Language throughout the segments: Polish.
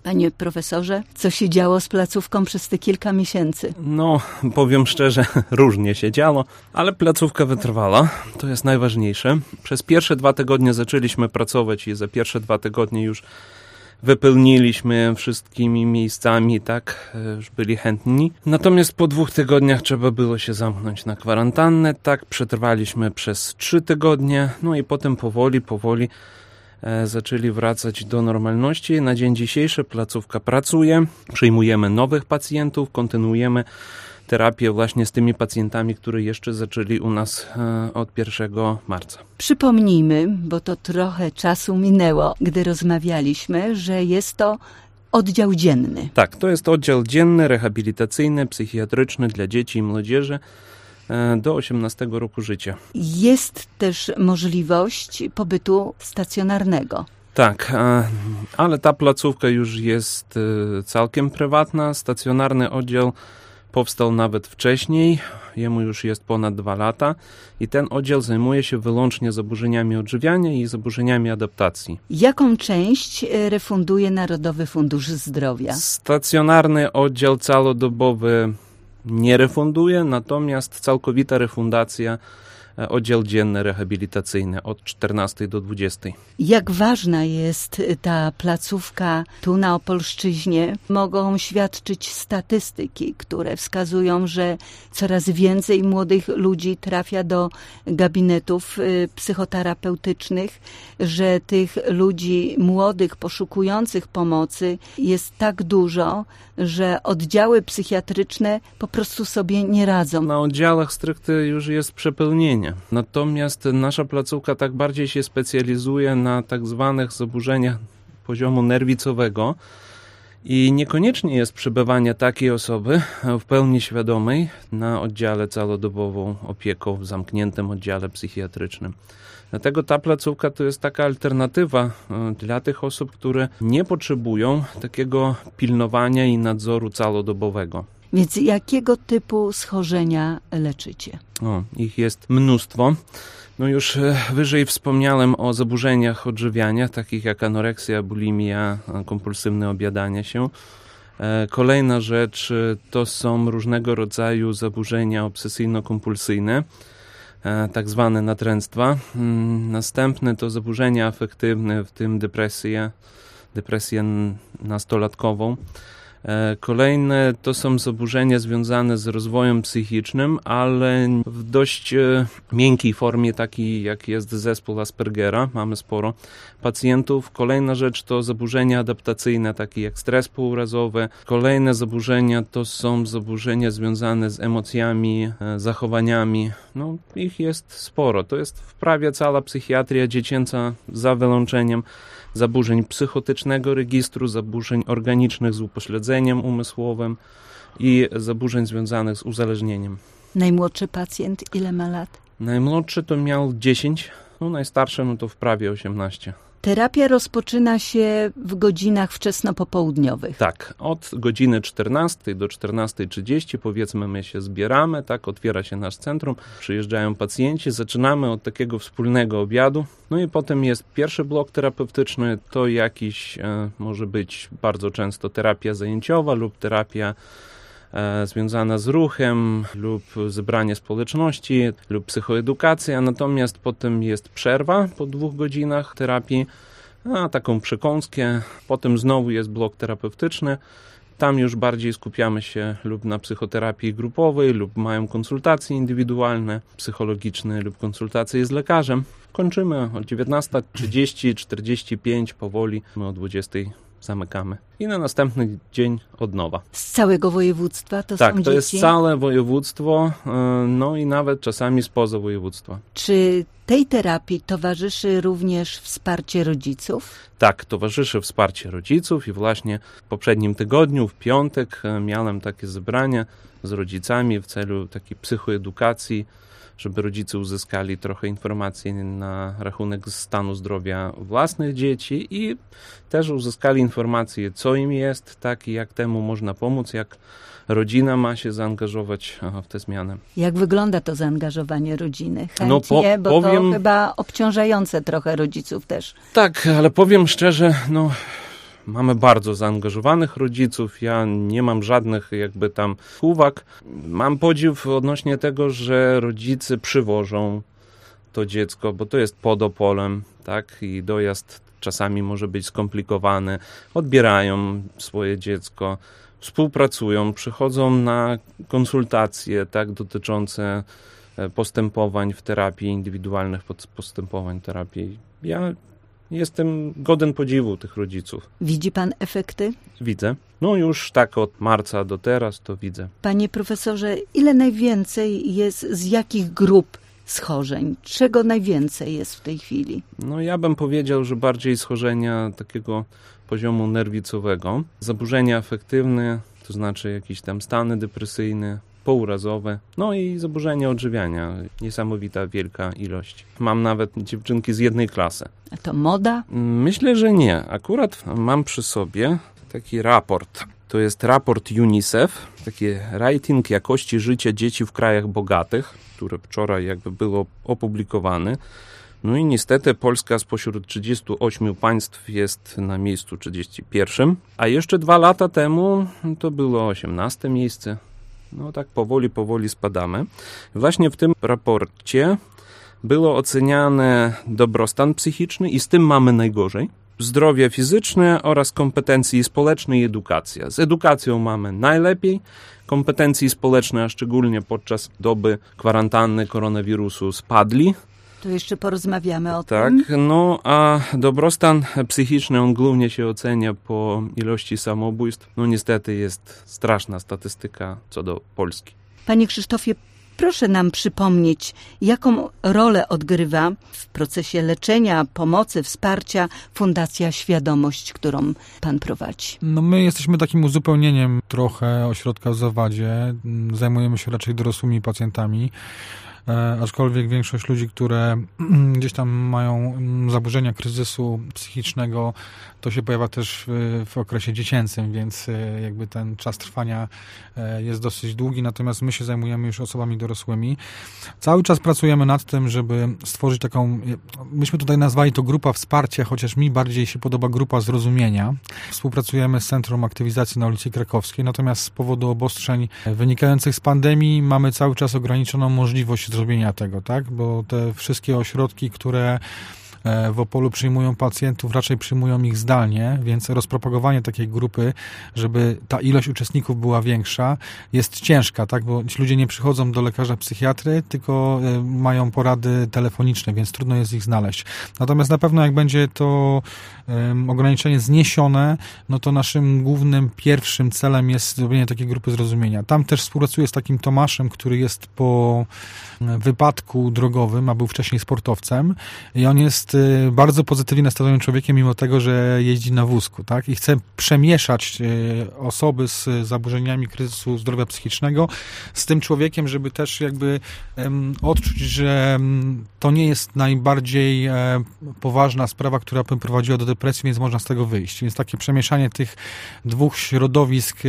Panie profesorze, co się działo z placówką przez te kilka miesięcy? No, powiem szczerze, różnie się działo, ale placówka wytrwała, to jest najważniejsze. Przez pierwsze 2 tygodnie zaczęliśmy pracować i za pierwsze 2 tygodnie już wypełniliśmy wszystkimi miejscami, tak, już byli chętni. Natomiast po 2 tygodniach trzeba było się zamknąć na kwarantannę, tak, przetrwaliśmy przez 3 tygodnie, no i potem powoli zaczęli wracać do normalności. Na dzień dzisiejszy placówka pracuje, przyjmujemy nowych pacjentów, kontynuujemy terapię właśnie z tymi pacjentami, które jeszcze zaczęli u nas od 1 marca. Przypomnijmy, bo to trochę czasu minęło, gdy rozmawialiśmy, że jest to oddział dzienny. Tak, to jest oddział dzienny, rehabilitacyjny, psychiatryczny dla dzieci i młodzieży do 18 roku życia. Jest też możliwość pobytu stacjonarnego. Tak, ale ta placówka już jest całkiem prywatna. Stacjonarny oddział powstał nawet wcześniej, jemu już jest ponad 2 lata i ten oddział zajmuje się wyłącznie zaburzeniami odżywiania i zaburzeniami adaptacji. Jaką część refunduje Narodowy Fundusz Zdrowia? Stacjonarny oddział całodobowy nie refunduje, natomiast całkowita refundacja oddział dzienny rehabilitacyjny od 14 do 20. Jak ważna jest ta placówka tu na Opolszczyźnie? Mogą świadczyć statystyki, które wskazują, że coraz więcej młodych ludzi trafia do gabinetów psychoterapeutycznych, że tych ludzi młodych, poszukujących pomocy jest tak dużo, że oddziały psychiatryczne po prostu sobie nie radzą. Na oddziałach stricte już jest przepełnienie. Natomiast nasza placówka tak bardziej się specjalizuje na tak zwanych zaburzeniach poziomu nerwicowego i niekoniecznie jest przebywanie takiej osoby w pełni świadomej na oddziale całodobową opieką w zamkniętym oddziale psychiatrycznym. Dlatego ta placówka to jest taka alternatywa dla tych osób, które nie potrzebują takiego pilnowania i nadzoru całodobowego. Więc jakiego typu schorzenia leczycie? Ich jest mnóstwo. No już wyżej wspomniałem o zaburzeniach odżywiania, takich jak anoreksja, bulimia, kompulsywne objadanie się. Kolejna rzecz to są różnego rodzaju zaburzenia obsesyjno-kompulsyjne, tak zwane natręctwa. Następne to zaburzenia afektywne, w tym depresję nastolatkową. Kolejne to są zaburzenia związane z rozwojem psychicznym, ale w dość miękkiej formie, takiej jak jest zespół Aspergera. Mamy sporo pacjentów. Kolejna rzecz to zaburzenia adaptacyjne, takie jak stres pourazowy. Kolejne zaburzenia to są zaburzenia związane z emocjami, zachowaniami. No, ich jest sporo. To jest wprawie cała psychiatria dziecięca za wyłączeniem zaburzeń psychotycznego registru, zaburzeń organicznych z upośledzeniem umysłowym i zaburzeń związanych z uzależnieniem. Najmłodszy pacjent ile ma lat? Najmłodszy to miał 10, najstarszy to wprawie 18. Terapia rozpoczyna się w godzinach wczesnopopołudniowych. Tak, od godziny 14 do 14:30 powiedzmy my się zbieramy, tak, otwiera się nasz centrum, przyjeżdżają pacjenci, zaczynamy od takiego wspólnego obiadu, no i potem jest pierwszy blok terapeutyczny, to jakiś może być bardzo często terapia zajęciowa lub terapia związana z ruchem lub zebranie społeczności lub psychoedukacja, natomiast potem jest przerwa po 2 godzinach terapii, taką przekąskę, potem znowu jest blok terapeutyczny, tam już bardziej skupiamy się lub na psychoterapii grupowej lub mają konsultacje indywidualne, psychologiczne lub konsultacje z lekarzem. Kończymy o 19:30, 45 powoli, my o 20:00 zamykamy. I na następny dzień od nowa. Z całego województwa to są dzieci? Tak, to jest całe województwo, no i nawet czasami spoza województwa. Czy tej terapii towarzyszy również wsparcie rodziców? Tak, towarzyszy wsparcie rodziców i właśnie w poprzednim tygodniu, w piątek, miałem takie zebranie z rodzicami w celu takiej psychoedukacji, żeby rodzice uzyskali trochę informacji na rachunek stanu zdrowia własnych dzieci i też uzyskali informacje, co im jest, tak i jak temu można pomóc, jak rodzina ma się zaangażować w tę zmianę. Jak wygląda to zaangażowanie rodziny? Chętnie, bo to chyba obciążające trochę rodziców też. Tak, ale powiem szczerze, mamy bardzo zaangażowanych rodziców. Ja nie mam żadnych jakby tam uwag. Mam podziw odnośnie tego, że rodzice przywożą to dziecko, bo to jest pod Opolem, tak? I dojazd czasami może być skomplikowany. Odbierają swoje dziecko, współpracują, przychodzą na konsultacje, tak, dotyczące postępowań w terapii, indywidualnych postępowań terapii. Ja jestem godny podziwu tych rodziców. Widzi pan efekty? Widzę. No już tak od marca do teraz to widzę. Panie profesorze, ile najwięcej jest z jakich grup schorzeń? Czego najwięcej jest w tej chwili? No ja bym powiedział, że bardziej schorzenia takiego poziomu nerwicowego. Zaburzenia afektywne, to znaczy jakieś tam stany depresyjne, pourazowe, no i zaburzenia odżywiania. Niesamowita wielka ilość. Mam nawet dziewczynki z jednej klasy. A to moda? Myślę, że nie. Akurat mam przy sobie taki raport. To jest raport UNICEF, taki rating jakości życia dzieci w krajach bogatych, który wczoraj jakby było opublikowany. No i niestety Polska spośród 38 państw jest na miejscu 31, a jeszcze 2 lata temu to było 18 miejsce. No tak powoli spadamy. Właśnie w tym raporcie było oceniany dobrostan psychiczny i z tym mamy najgorzej. Zdrowie fizyczne oraz kompetencje społeczne i edukacja. Z edukacją mamy najlepiej. Kompetencje społeczne, a szczególnie podczas doby kwarantanny koronawirusu spadli. To jeszcze porozmawiamy o tak, tym. Tak, no a dobrostan psychiczny, on głównie się ocenia po ilości samobójstw. No niestety jest straszna statystyka co do Polski. Panie Krzysztofie, proszę nam przypomnieć, jaką rolę odgrywa w procesie leczenia, pomocy, wsparcia Fundacja Świadomość, którą pan prowadzi. No my jesteśmy takim uzupełnieniem trochę ośrodka w Zawadzie. Zajmujemy się raczej dorosłymi pacjentami. Aczkolwiek większość ludzi, które gdzieś tam mają zaburzenia kryzysu psychicznego, to się pojawia też w okresie dziecięcym, więc jakby ten czas trwania jest dosyć długi, natomiast my się zajmujemy już osobami dorosłymi. Cały czas pracujemy nad tym, żeby stworzyć taką, myśmy tutaj nazwali to grupa wsparcia, chociaż mi bardziej się podoba grupa zrozumienia. Współpracujemy z Centrum Aktywizacji na ulicy Krakowskiej, natomiast z powodu obostrzeń wynikających z pandemii mamy cały czas ograniczoną możliwość zrobienia tego, tak? Bo te wszystkie ośrodki, które w Opolu przyjmują pacjentów, raczej przyjmują ich zdalnie, więc rozpropagowanie takiej grupy, żeby ta ilość uczestników była większa, jest ciężka, tak? Bo ci ludzie nie przychodzą do lekarza psychiatry, tylko mają porady telefoniczne, więc trudno jest ich znaleźć. Natomiast na pewno jak będzie to ograniczenie zniesione, no to naszym głównym, pierwszym celem jest zrobienie takiej grupy zrozumienia. Tam też współpracuję z takim Tomaszem, który jest po wypadku drogowym, a był wcześniej sportowcem i on jest bardzo pozytywnie nastawionym człowiekiem, mimo tego, że jeździ na wózku, tak? I chce przemieszać osoby z zaburzeniami kryzysu zdrowia psychicznego z tym człowiekiem, żeby też jakby odczuć, że to nie jest najbardziej poważna sprawa, która by prowadziła do depresji, więc można z tego wyjść. Więc takie przemieszanie tych dwóch środowisk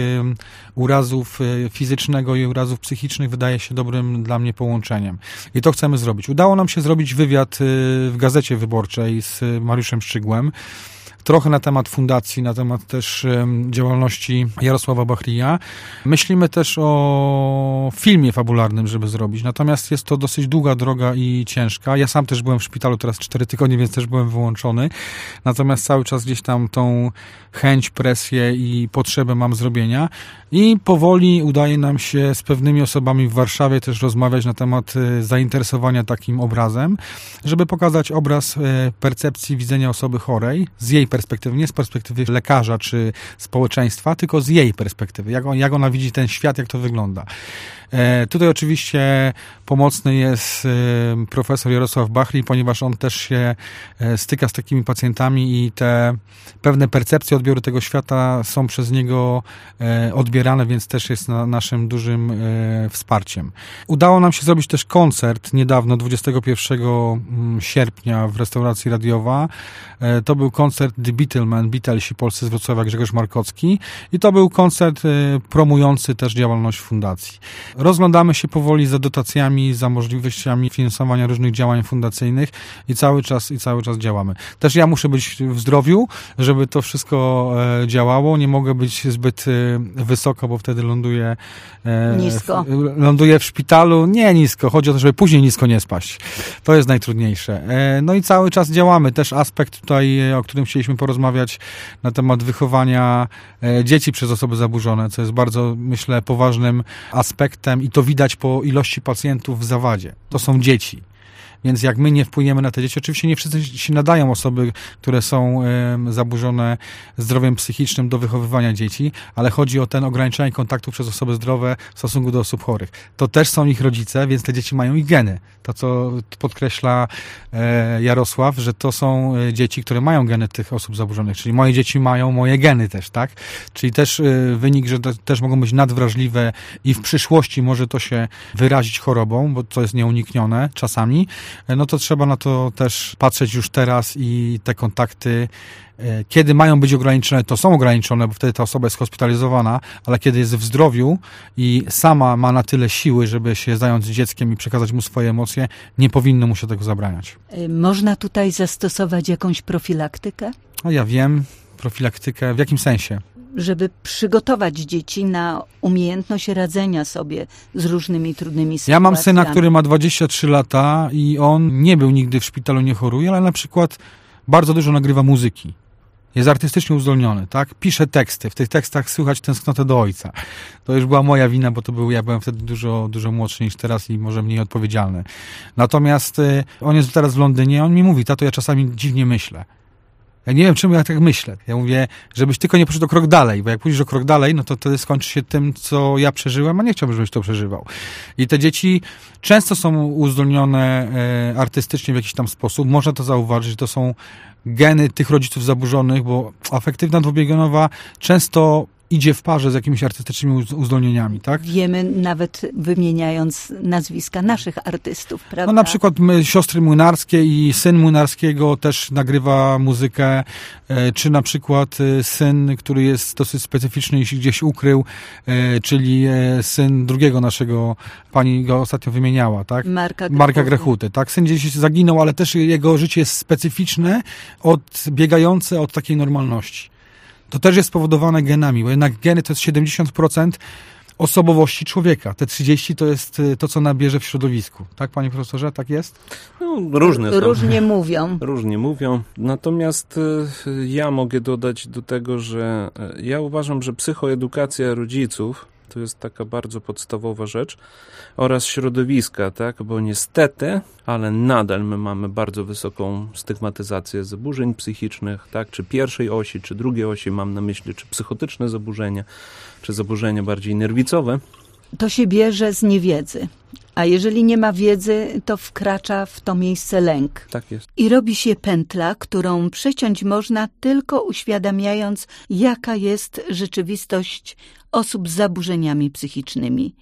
urazów fizycznego i urazów psychicznych wydaje się dobrym dla mnie połączeniem. I to chcemy zrobić. Udało nam się zrobić wywiad w Gazecie Wyborczej z Mariuszem Szczygłem. Trochę na temat fundacji, na temat też działalności Jarosława Bachrija. Myślimy też o filmie fabularnym, żeby zrobić. Natomiast jest to dosyć długa droga i ciężka. Ja sam też byłem w szpitalu teraz 4 tygodnie, więc też byłem wyłączony. Natomiast cały czas gdzieś tam tą chęć, presję i potrzebę mam zrobienia. I powoli udaje nam się z pewnymi osobami w Warszawie też rozmawiać na temat zainteresowania takim obrazem, żeby pokazać obraz percepcji widzenia osoby chorej z jej perspektywy, nie z perspektywy lekarza czy społeczeństwa, tylko z jej perspektywy, jak ona widzi ten świat, jak to wygląda. Tutaj oczywiście pomocny jest profesor Jarosław Bachrij, ponieważ on też się styka z takimi pacjentami i te pewne percepcje odbioru tego świata są przez niego odbierane, więc też jest naszym dużym wsparciem. Udało nam się zrobić też koncert niedawno, 21 sierpnia w restauracji Radiowa. To był koncert The Beatlemen, Beatlesi polscy z Wrocławia, Grzegorz Markocki i to był koncert promujący też działalność fundacji. Rozglądamy się powoli za dotacjami, za możliwościami finansowania różnych działań fundacyjnych i cały czas działamy. Też ja muszę być w zdrowiu, żeby to wszystko działało. Nie mogę być zbyt wysoko, bo wtedy ląduję nisko. Ląduję w szpitalu. Nie nisko. Chodzi o to, żeby później nisko nie spaść. To jest najtrudniejsze. No i cały czas działamy. Też aspekt tutaj, o którym chcieliśmy porozmawiać na temat wychowania dzieci przez osoby zaburzone, co jest bardzo, myślę, poważnym aspektem i to widać po ilości pacjentów w zawadzie. To są dzieci. Więc jak my nie wpłyniemy na te dzieci, oczywiście nie wszyscy się nadają osoby, które są zaburzone zdrowiem psychicznym do wychowywania dzieci, ale chodzi o ten ograniczenie kontaktu przez osoby zdrowe w stosunku do osób chorych. To też są ich rodzice, więc te dzieci mają ich geny. To, co podkreśla Jarosław, że to są dzieci, które mają geny tych osób zaburzonych, czyli moje dzieci mają moje geny też, tak? Czyli też wynik, że też mogą być nadwrażliwe i w przyszłości może to się wyrazić chorobą, bo to jest nieuniknione czasami, no to trzeba na to też patrzeć już teraz i te kontakty, kiedy mają być ograniczone, to są ograniczone, bo wtedy ta osoba jest hospitalizowana, ale kiedy jest w zdrowiu i sama ma na tyle siły, żeby się zająć dzieckiem i przekazać mu swoje emocje, nie powinno mu się tego zabraniać. Można tutaj zastosować jakąś profilaktykę? A ja wiem, profilaktykę w jakim sensie? Żeby przygotować dzieci na umiejętność radzenia sobie z różnymi trudnymi sytuacjami. Ja mam syna, który ma 23 lata i on nie był nigdy w szpitalu, nie choruje, ale na przykład bardzo dużo nagrywa muzyki. Jest artystycznie uzdolniony, tak? Pisze teksty. W tych tekstach słychać tęsknotę do ojca. To już była moja wina, bo ja byłem wtedy dużo młodszy niż teraz i może mniej odpowiedzialny. Natomiast on jest teraz w Londynie, on mi mówi: tato, ja czasami dziwnie myślę. Ja nie wiem, czemu ja tak myślę. Ja mówię, żebyś tylko nie poszedł o krok dalej, bo jak pójdziesz o krok dalej, no to wtedy skończy się tym, co ja przeżyłem, a nie chciałbym, żebyś to przeżywał. I te dzieci często są uzdolnione artystycznie w jakiś tam sposób. Można to zauważyć, że to są geny tych rodziców zaburzonych, bo afektywna dwubiegunowa często idzie w parze z jakimiś artystycznymi uzdolnieniami, tak? Wiemy, nawet wymieniając nazwiska naszych artystów, prawda? No na przykład siostry Młynarskie i syn Młynarskiego też nagrywa muzykę, czy na przykład syn, który jest dosyć specyficzny i się gdzieś ukrył, czyli syn drugiego naszego, pani go ostatnio wymieniała, tak? Marka Grechuty, tak? Syn gdzieś zaginął, ale też jego życie jest specyficzne, odbiegające od takiej normalności. To też jest spowodowane genami, bo jednak geny to jest 70% osobowości człowieka. Te 30% to jest to, co nabierze w środowisku. Tak, panie profesorze? Tak jest? No, różnie mówią. Różnie mówią. Natomiast ja mogę dodać do tego, że ja uważam, że psychoedukacja rodziców to jest taka bardzo podstawowa rzecz oraz środowiska, tak? Bo niestety, ale nadal my mamy bardzo wysoką stygmatyzację zaburzeń psychicznych, tak? Czy pierwszej osi, czy drugiej osi, mam na myśli, czy psychotyczne zaburzenia, czy zaburzenia bardziej nerwicowe. To się bierze z niewiedzy. A jeżeli nie ma wiedzy, to wkracza w to miejsce lęk. Tak jest. I robi się pętla, którą przeciąć można tylko uświadamiając, jaka jest rzeczywistość osób z zaburzeniami psychicznymi.